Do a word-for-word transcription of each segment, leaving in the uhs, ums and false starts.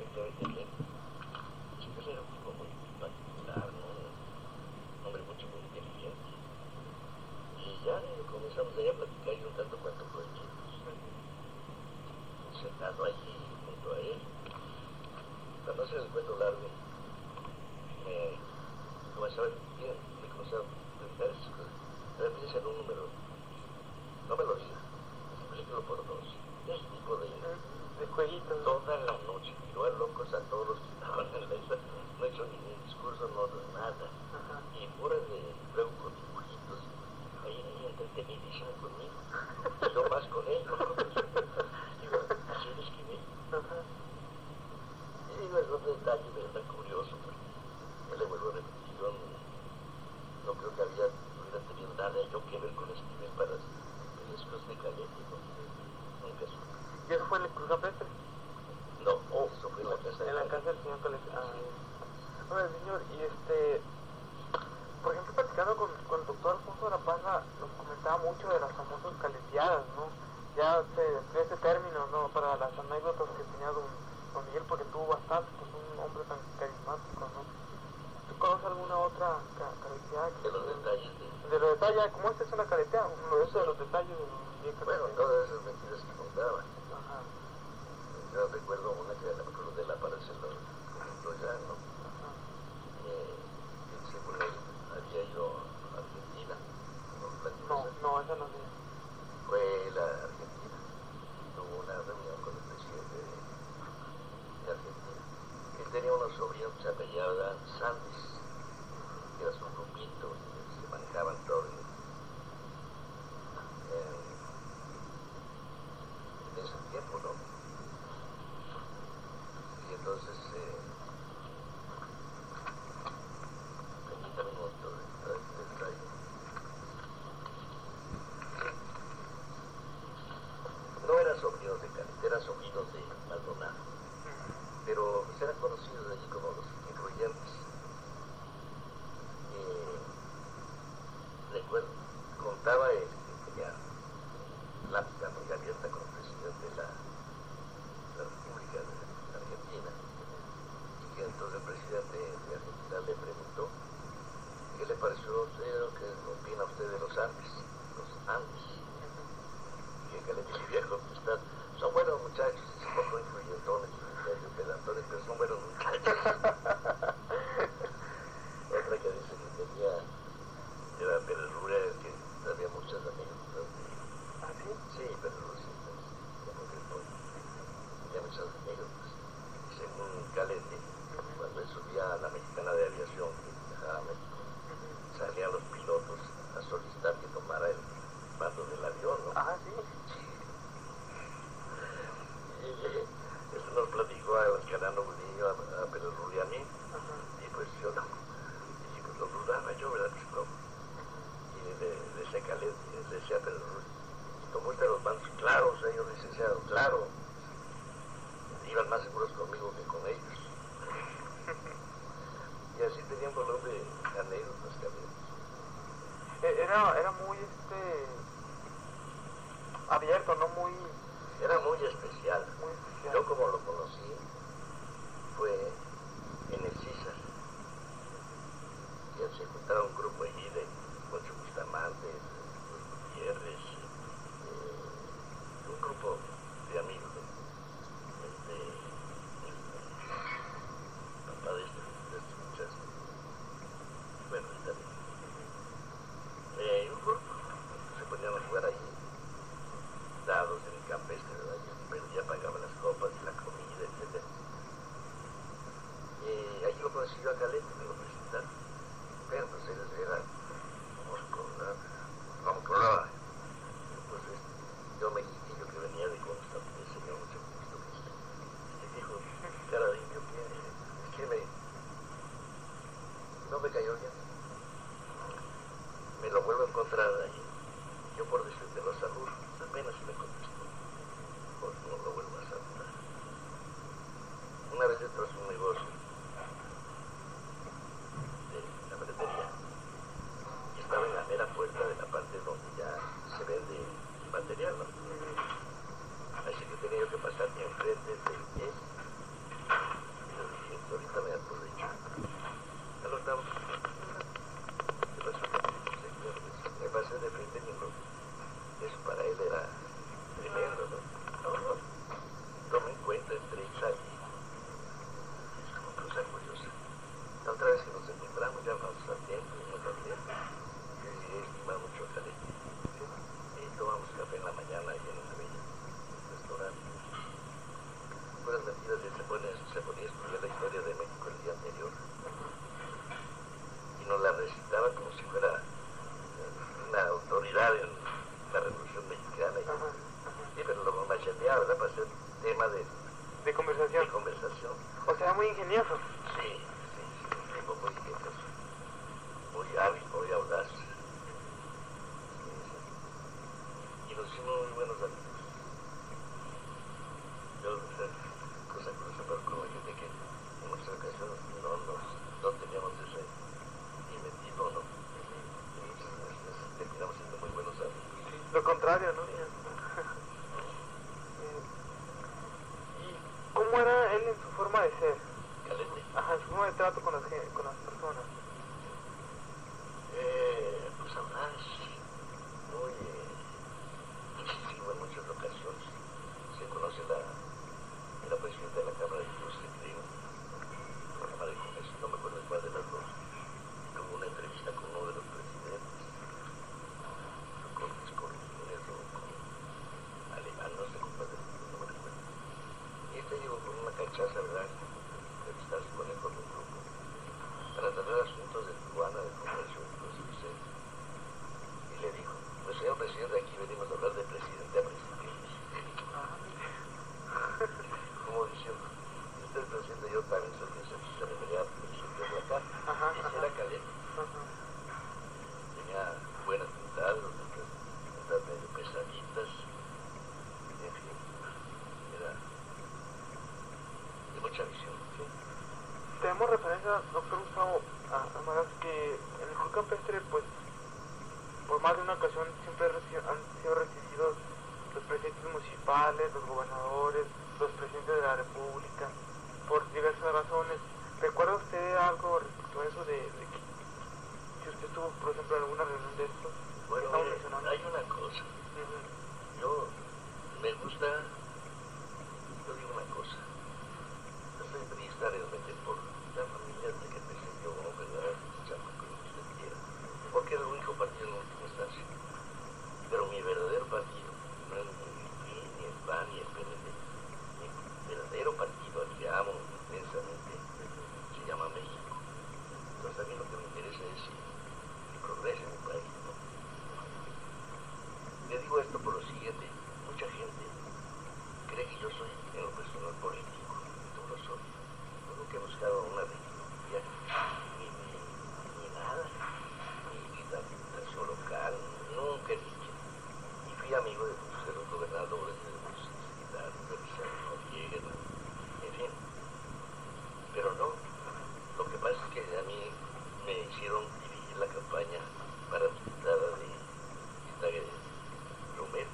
efectivamente, Chicas era un tipo muy particular, ¿no? Un hombre mucho, muy inteligente. Y ya eh, comenzamos ahí a platicar y un tanto cuanto fue sentado allí junto a él. Para no hacer el cuento largo, me comenzaba a repetir, me comenzaba a preguntar esas cosas. Me piensa en un número, no me lo diga, multiplícalo por dos. Ese tipo de, de jueguitos. Toda la noche tiró a locos a todos los que estaban en la mesa, no hizo ningún discurso, no nada. Ajá. Y fuera de luego con dibujitos, ahí, ahí entretenidísimo conmigo. Yo más con él, ¿no? Digo, así lo escribí. Ajá. Y digo, es otro detalle, ¿verdad? Curioso, porque ya le vuelvo a repetir, yo no, no creo que había, hubiera tenido nada yo que ver con escribir para las cosas de Calete, ¿no? Nunca supe. ¿Y eso fue en el Cruz Campestre? No, oh, eso fue en la casa de En la casa del señor Calete. Ah, bueno, señor, y este, por ejemplo, platicando con, con el doctor Alfonso de la Parra, nos comentaba mucho de las famosas caleteadas, ¿no? Ya se emplea ese término, ¿no? Para las anécdotas que tenía don, don Miguel, porque tuvo bastante, pues un hombre tan carismático, ¿no? ¿Tú conoces alguna otra ca caleteada? De los detalles de... De los detalles, ¿cómo esta es una caleteada? Uno de esos de los detalles de don Miguel Calete. Bueno, todas esas mentiras que contaban. Ajá. Yo recuerdo una que no me acuerdo de la para hacerlo, por ejemplo, ya, ¿no? Ajá. Eh, según él, había ido a Argentina. No, no, no, esa no sé. Fue la Argentina. Tuvo una reunión con el presidente de, de Argentina. Él tenía unos sobrinos que se apellidaban Sandis, que era su grupito, y se manejaban todo. Eh, en ese tiempo, ¿no? Y entonces, eh, permítame un momento de detalle. No eran sobrinos de Calete, eran sobrinos de Maldonado, pero pues eran conocidos allí como los influyentes. Eh, recuerdo, contaba él que tenía plática muy abierta con el presidente de la, la República de Argentina, y que entonces el presidente de Argentina le preguntó qué le pareció a usted, qué opina usted de los Andes, los Andes, y que Calete le iba a contestar, son buenos muchachos, un poco influyentones, medio pedantones, pero son buenos muchachos. Otra que dice que tenía, era Pérez Rura, que había muchas anécdotas. ¿Ah, sí? Sí, pero no sé, como que no, tenía muchas anécdotas. Y según Calete, cuando él subía a la Mexicana de Aviación, que viajaba a México, salían los pilotos a solicitar que tomara el mando del avión, ¿no? Ah, sí. Y eh, eso nos platicó a Canano Budillo, a, a Pérez Rura y a mí, y pues yo no, y pues lo dudaba yo, ¿verdad? Pues no. Y le, le decía Calete, le decía a Pérez Rura, tomó usted los mandos, claro, señor licenciado, claro. Iban más seguros conmigo que con ellos. Y así tenía un montón de anécdotas también. Era, era muy, este, abierto, ¿no? Muy... Era muy especial. Muy especial. Yo como lo conocí fue en el César. Y se juntaron un grupo allí de Poncho Bustamante, los Gutiérrez, eh, un grupo de amigos. Este, este, papá de este, de este muchacho. Bueno, está bien. Eh, un grupo se ponían a jugar ahí dados en el campestre, ¿verdad? Pero ya pagaban las copas y la comida, etcétera. Eh, ahí lo consiguió a Calete, me lo presentaron. Pero pues él era mosco, ¿verdad? Como que hablaba. Pues este, yo me yo que venía de Constante, me enseñó mucho gusto. Y dijo, cara de indio, es que me, no me cayó bien. Me lo vuelvo a encontrar ahí. Yo por decirte lo saludo, apenas me contestó. Pues no lo vuelvo a saludar. Una vez detrás de un negocio de la ferretería y estaba en la mera puerta de la parte donde ya se vende el material, ¿no? Así que tenía que pasar enfrente de él ahorita me aprovecho. Ya lo estamos. ¿Qué pasó? Me pasé de frente y no. Eso para él era tremendo, ¿no? No, no. Tome en cuenta entre Isaac y es como cosa curiosa. La otra vez que nos encontramos ya más a tiempo, más a tiempo. Yo he estimado mucho a Caleb. Y tomamos café en la mañana y en un restaurante. Buenas mentiras, él se, pone, se ponía a estudiar la historia de México el día anterior. Y nos la recitaba como si fuera una autoridad en la Revolución Mexicana. Y, Ajá, ajá. Sí, pero lo macheteaba, ¿verdad? Para ser tema de, de conversación. de conversación. O sea, muy ingenioso. Sí, sí, sí, un tipo muy ingenioso, muy hábil, muy audaz. Sí, sí. Y nos hicimos muy buenos amigos. Yo, o sea, cosa curiosa, pero como gente que en muchas ocasiones no, nos, no teníamos ese ni metido, ¿no? Y muchas veces terminamos siendo muy buenos amigos. Lo contrario, ¿no? Sí. ¿Y cómo era él en su forma de ser? Calete. Ajá, en su forma de trato con las, gen- con las personas. Eh, pues audaz, muy eh, incisivo en muchas ocasiones. Se conoce la, la presidenta de la Cámara de Industria, creo, la Cámara de Comercio, no me acuerdo cuál de las dos, tuvo una entrevista con uno de los presidentes, con, con, con eso, con alemán, no sé con cuál de los dos, no me recuerdo. Y este llegó con una cachaza, ¿verdad? Entrevistarse con él con un grupo para tratar asuntos de aduana, de comercio, de cosas así. Y le dijo, pues señor presidente, aquí venimos a hablar de presidente a presidente. Como diciendo, usted es presidente, yo también soy presidente, se me veía presidente de acá. Ajá, Ese ajá. era Caleb. Ajá. Tenía buenas pintadas, otras pintadas medio pesaditas. En fin, era de mucha visión. ¿Sí? Tenemos referencia, doctor Gustavo, a, a Maras, que en el Club Campestre, pues, por más de una ocasión siempre reci- han sido recibidos los presidentes municipales, los gobernadores, los presidentes de la República, por diversas razones. ¿Recuerda usted algo respecto a eso de, de que si usted estuvo, por ejemplo, en alguna reunión de estos? Bueno, Estamos mire, mencionando. hay una cosa. Ujú. Yo me gusta, yo digo una cosa. Yo soy priista realmente por la familia de que presentó como verdad, llama como usted quiera. Porque era el único partido en última instancia. Pero mi verdadero partido no es ni el P R I, ni el P A N, ni el P R D. Mi verdadero partido, al que amo intensamente, se llama México. Entonces a mí lo que me interesa es que progrese mi país, ¿no? Le digo esto por lo siguiente, mucha gente cree que yo soy en lo personal político, no lo soy. Yo nunca he buscado una legitimidad, ni, ni, ni nada, ni militancia local, nunca he dicho. Y fui amigo de muchos de los gobernadores, de muchos secretarios, de Vicente Noriega, en fin. Pero no, lo que pasa es que a mí me hicieron dirigir la campaña para la diputada de esta Romero,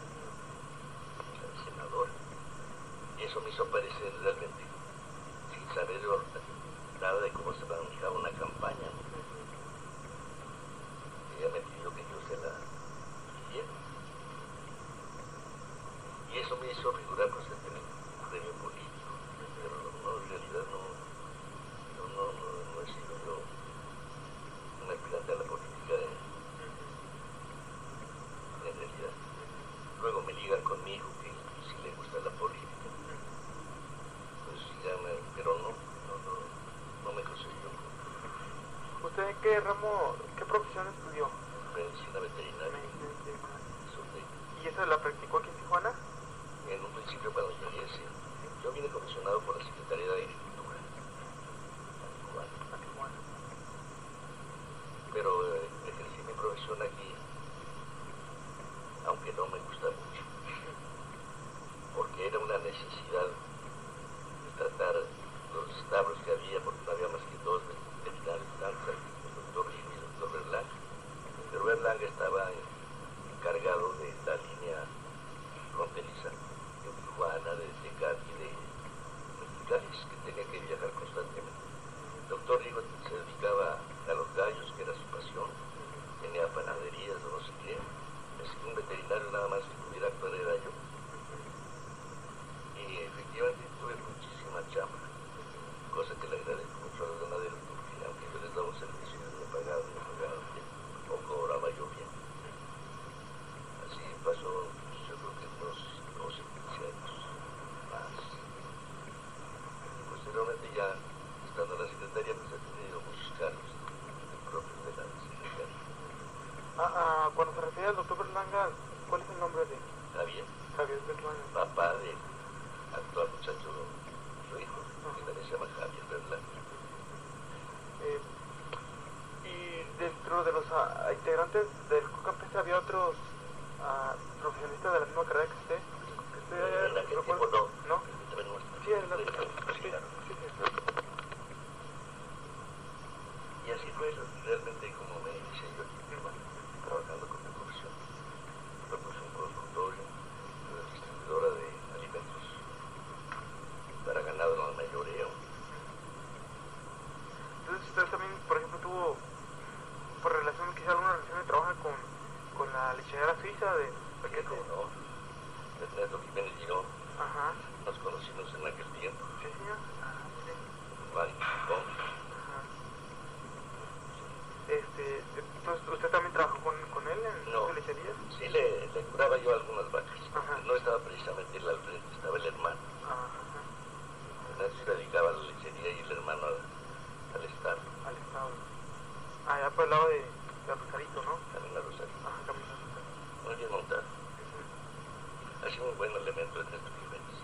la senadora. Y eso me hizo parecer realmente, sin saber nada de cómo se manejaba una campaña, ¿no? Ella me pidió que yo se la dirigiera. Y eso me hizo figurar pues en un premio político. Pero no, en realidad no, no, no, no, no he sido yo un aspirante a la política de, en realidad. Luego me ligan con mi hijo que si le gusta la política. Pues ya me, pero no, no, no, no me consiguió. ¿Usted en qué ramo, qué profesión estudió? Medicina veterinaria. Medicina veterinaria. Sobre- ¿Y eso la practicó aquí en Tijuana? En un principio cuando llegué, sí. Yo vine comisionado por la Secretaría de Agricultura. Cubana. A Tijuana. Pero eh, ejercí mi profesión aquí, aunque no me gusta mucho, porque era una necesidad de tratar los establos que había, porque no había más que dos veterinarios, tanto el doctor Ríos y el doctor sé qué. Es que un veterinario nada más que pudiera actuar era yo. Y efectivamente tuve muchísima chamba, cosa que le agradezco mucho a los ganaderos, porque aunque yo les daba un servicio y me pagaban, me pagaban bien, poco cobraba yo bien. Así pasó, pues, yo creo que unos doce, quince años más. Y posteriormente ya, estando en la secretaría, pues he tenido muchos cargos propios de la secretaría. Ah, ah, cuando se refiere al doctor Berlanga, ¿cuál es el nombre de Javier, Javier Berlanga? papá del actual muchacho, su hijo, que también se llama Javier Berlanga. Eh, y dentro de los ah, integrantes del club campestre había otros ah, profesionistas de la misma carrera que usted. Que usted En aquel tiempo no, ¿no? entre nuestros. Sí, adelante. Sí, Sí, claro. sí, sí. Y así fue realmente como me inicié yo aquí, hermano, trabajando con mi profesión. Propuse un consultorio, una distribuidora de alimentos para ganado al mayoreo. Entonces usted también, por ejemplo, tuvo por relación, quizá alguna relación de trabajo con, con la lechera suiza de Porque como no, Ernesto Jiménez Girón, Ajá, nos conocimos en aquel tiempo, sí señor. Ah, sí. Juan Picón. Ajá. Este, entonces usted también trabajó con, con él en No. sus lecherías. Sí le, le curaba yo algunas vacas. Ajá. No estaba precisamente él al frente, estaba el hermano. Ajá. Ernesto se dedicaba a la lechería y el hermano al, al establo, Al estado. Ah, ya por el lado de, de Rosarito, ¿no? también a Rosario. Ajá, camino a Rosarito. Muy bien montado. Ujú. Ha sido un buen elemento Ernesto Jiménez.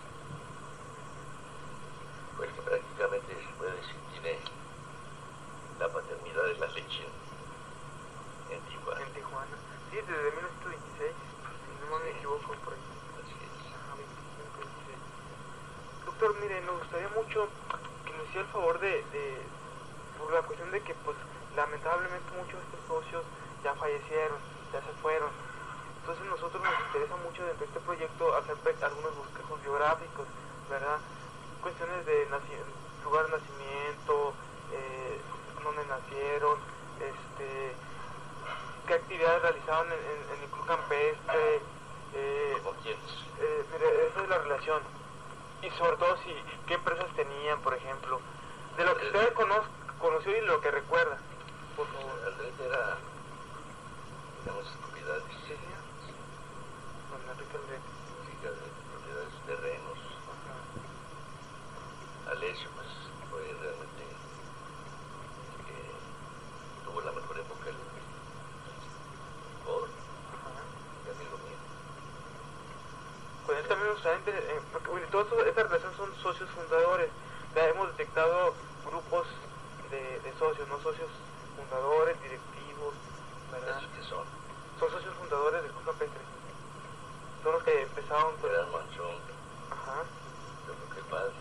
Fue el que prácticamente se puede decir tiene la paternidad de la leche en Tijuana. En Tijuana. Sí, desde mil novecientos veintiséis, si no me equivoco, por ahí. Así es. Ajá, veinticinco, veintiséis. Doctor, mire, nos gustaría mucho que nos hiciera el favor de, de, por la cuestión de que, pues, lamentablemente muchos de estos socios ya fallecieron, ya se fueron. Entonces nosotros nos interesa mucho dentro de este proyecto hacer algunos bosquejos biográficos, ¿verdad? Cuestiones de naci lugar de nacimiento, eh, dónde nacieron, este, qué actividades realizaron en, en, en el club campestre, eh, ¿Con quiénes? eh, mire, esa es la relación. Y sobre todo si qué empresas tenían, por ejemplo, de lo que usted cono conoció y lo que recuerda, por favor. Andrés era, digamos, propiedades, Sí, señor. Don Enrique Aldrete. fijas de propiedades, terrenos. Ajá. Alessio, pues, fue realmente el que tuvo la mejor época del fútbol, Ajá. y amigo mío. Con él también nos gustaría, eh, porque bueno, todas estas relaciones son socios fundadores. Ya hemos detectado grupos de, de socios, no socios fundadores, directivos, ¿verdad? ¿Esos que son? Son socios fundadores del club campestre. Son los que empezaron con... Gerard Manchón, Ajá. yo creo que padre.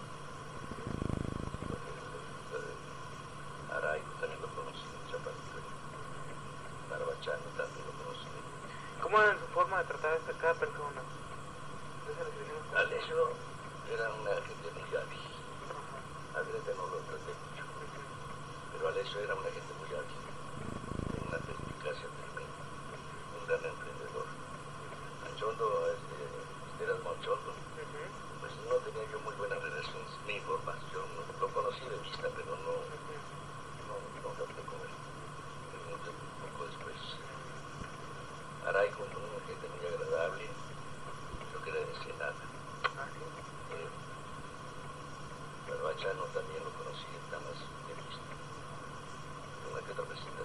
Araigo también lo conocí, Chaparito. Barbachano también lo conocí. ¿Cómo era su forma de tratar a cada persona? Alessio era una gente muy hábil. Aldrete no lo traté mucho, pero Alessio era una gente muy hábil, con una perspicacia tremenda, un gran emprendedor. Manchondo, este, este era Manchondo, pues no tenía yo muy buenas relaciones, ni información, no, lo conocí de vista, pero no, no, no traté con él, mucho poco después. Araigo, una gente muy agradable, yo que era de Ensenada. Eh, Barbachano también lo conocí, nada más de vista. Una que otra vez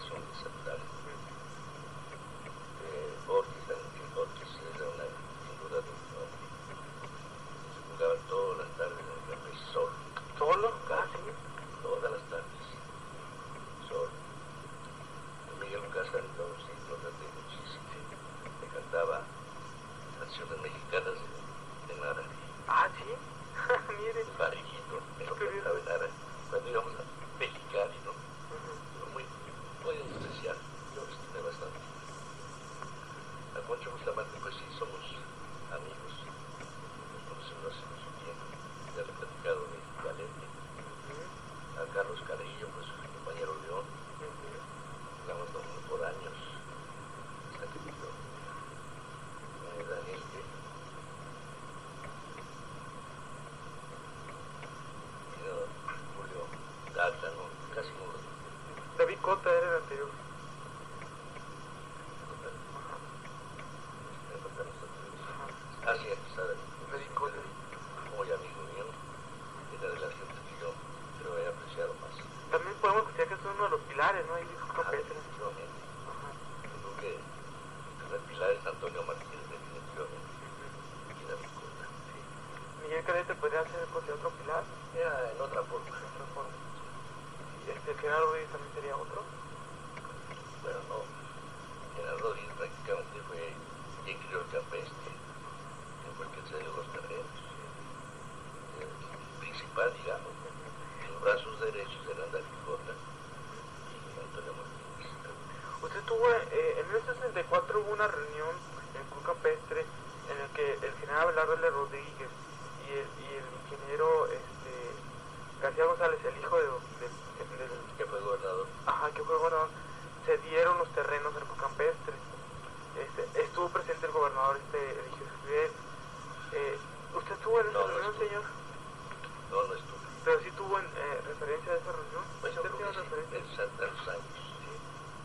mil novecientos sesenta y cuatro hubo una reunión en Club Campestre en el que el general Abelardo L. Rodríguez y el, y el ingeniero este, García González, el hijo de, de, de, de, de que fue gobernador, ajá, que fue gobernador, se dieron los terrenos del Club Campestre. Este, estuvo presente el gobernador este Eligio Esquivel. Eh, ¿Usted estuvo en esa no, reunión, no señor? No, no estuve. Pero sí tuvo en, eh, referencia a esa reunión. Pues yo ¿Usted creo tiene que sí, referencia? en Santa los años. Sí.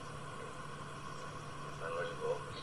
Manuel Gómez,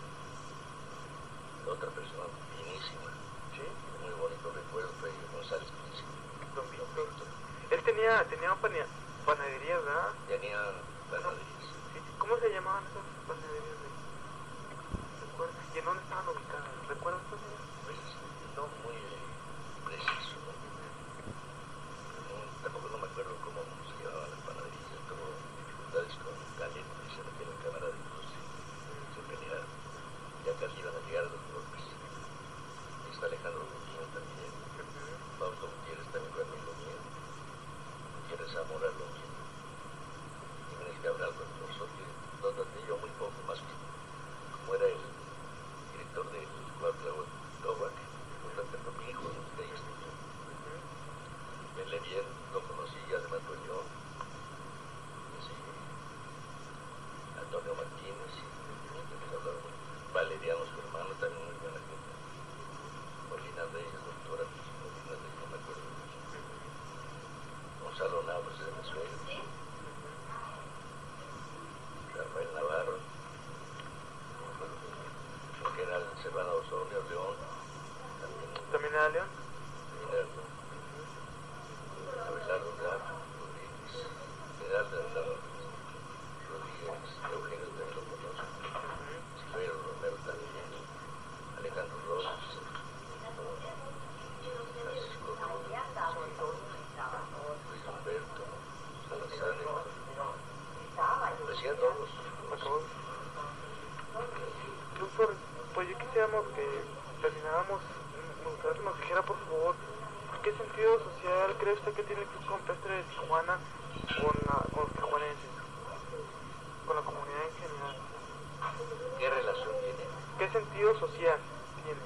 otra persona finísima, Sí. muy bonito recuerdo, fue González Príncipe. Don Víctor. Él tenía, tenía pana- panaderías, ¿verdad? Tenía panaderías. Sí. ¿Cómo se llamaban esas panaderías? De... ¿Recuerda? ¿Y en dónde estaban ubicadas? ¿Recuerdas, señor? Pues no muy eh, preciso, ¿no? No, tampoco no me acuerdo cómo se llamaban las panaderías, tuvo dificultades con Caleb, dice que era cámara de industria, se pelearon, ya casi iban a llegar a los golpes. Ahí está Alejandro Gutiérrez también, Fausto Gutiérrez también fue amigo mío, Gutiérrez Zamora lo mismo, Jiménez Cabral con nosotros, donde yo muy poco, más que como era el director del Cuauhtémoc Tobac, por tanto con mi hijo, de ahí estuvo. Él le bien, lo conocí ya de Matoñón, sí, Antonio Martínez, que hablaron, Valeriano, su hermano, también muy buena gente. Molina Reyes, doctora, pues, Molina Reyes, no me acuerdo mucho. Gonzalo Navas de Venezuela, Rafael Navarro, el general Servando Osorio, León, también, ¿También era León? general, Abelardo Rafa, Rodríguez, general de Abelardo Rodríguez, Eugenio también lo conozco, Silverio Romero también, Alejandro Robles, Francisco Rubio, Luis Humberto, Salazar, decían todos. ¿A todos? Doctor, pues yo quisiéramos que termináramos, me gustaría que nos dijera por favor, ¿qué sentido social cree usted que tiene el Club Campestre de Tijuana con, la, con los tijuanenses, con la comunidad en general? ¿Qué relación tiene? ¿Qué sentido social tiene?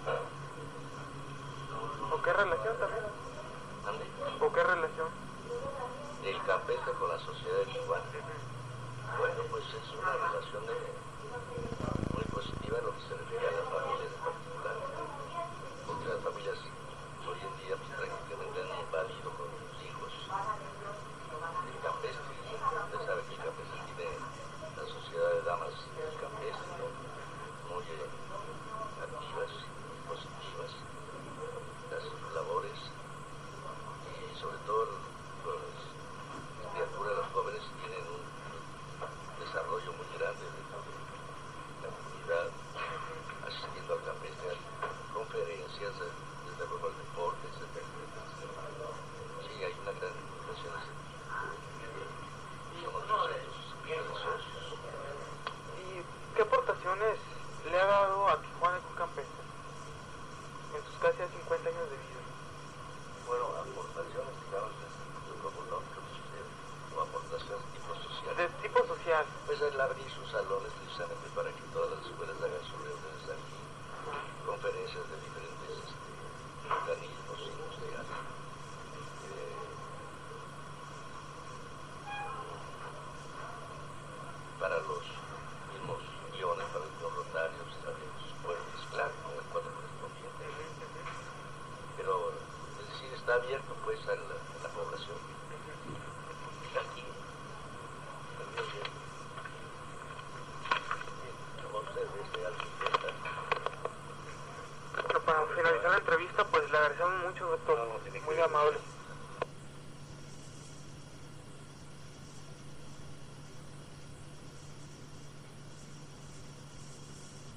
¿O qué relación también? ¿Ande? ¿O qué relación? Del campestre con la sociedad de Tijuana. Bueno, pues es una relación de, muy positiva en lo que se refiere a las familias en particular, porque las familias hoy en día pues, prácticamente han invadido con sus hijos. El campestre, usted sabe que el campestre tiene la sociedad de damas del campestre, ¿no? Muy eh, activas, muy positivas, hacen sus labores y sobre todo las criaturas, los jóvenes tienen un desarrollo muy grande de la comunidad, asistiendo al campestre, a conferencias, desde luego al deporte, etcétera, etcétera. Sí, hay una gran vinculación. Son otros centros socios. ¿Y qué aportaciones le ha dado a Tijuana el Club Campestre en sus casi cincuenta años de vida? Bueno, aportaciones, digamos, como no, o aportaciones tipo social. De tipo social. Pues el abrir sus salones precisamente para que todas las escuelas hagan sus reuniones aquí, conferencias de diferentes este, organismos industriales. Eh, para los mismos guiones, para los mismos rotarios, también sus pueblos, claro, con el cuadro correspondiente. Pero, es decir, está abierto pues a la, a la población. Aquí, también, como usted desde algo Bueno, para finalizar la entrevista, pues le agradecemos mucho, doctor. No, no tiene que Muy ver. amable.